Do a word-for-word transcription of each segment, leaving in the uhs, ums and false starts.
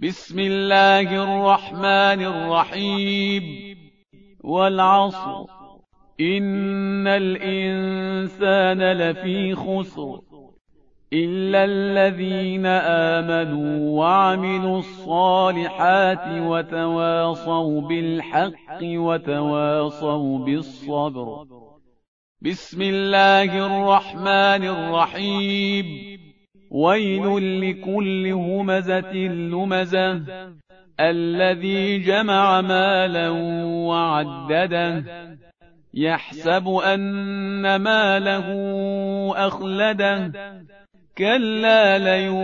بسم الله الرحمن الرحيم والعصر إن الإنسان لفي خسر إلا الذين آمنوا وعملوا الصالحات وتواصوا بالحق وتواصوا بالصبر. بسم الله الرحمن الرحيم ويل لكل همزة لمزة الذي جمع مالا وعدده يحسب أن ماله أخلده كلا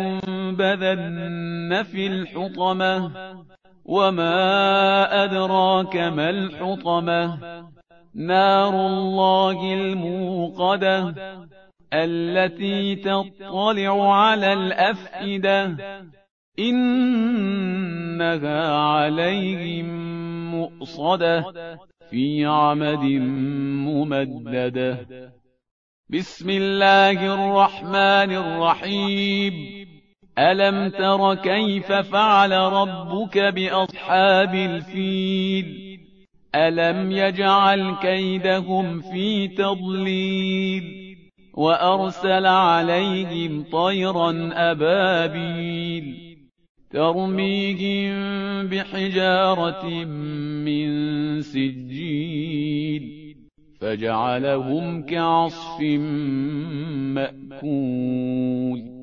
لينبذن في الحطمة وما أدراك ما الحطمة نار الله الموقدة التي تطلع على الأفئدة إنها عليهم مؤصدة في عمد ممددة. بسم الله الرحمن الرحيم ألم تر كيف فعل ربك بأصحاب الفيل ألم يجعل كيدهم في تضليل وأرسل عليهم طيرا أبابيل ترميهم بحجارة من سجيل فجعلهم كعصف مأكول.